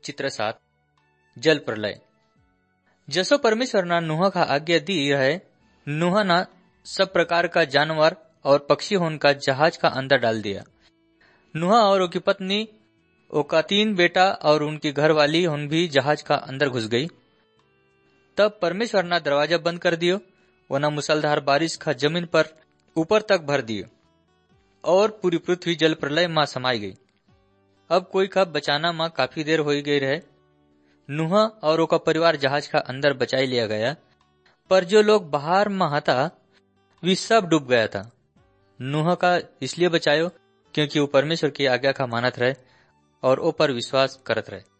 चित्र 7 जल प्रलय। जसो परमेश्वर ना नूह का आज्ञा दी है, नूह ना सब प्रकार का जानवर और पक्षी होन का जहाज का अंदर डाल दिया। नूह और उसकी पत्नी, उसका 3 बेटा और उनकी घरवाली होन भी जहाज का अंदर घुस गई। तब परमेश्वर ना दरवाजा बंद कर दियो, वना मुसलधार बारिश का जमीन पर ऊपर तक भर दियो और पूरी पृथ्वी जल प्रलय मां समाई गई। अब कोई का बचाना मां काफी देर हो गई रहे। नूह और उसका परिवार जहाज का अंदर बचाई लिया गया, पर जो लोग बाहर में था वे सब डूब गया था। नूह का इसलिए बचायो क्योंकि वो परमेश्वर की आज्ञा का मानत रहे और ओ पर विश्वास करत रहे।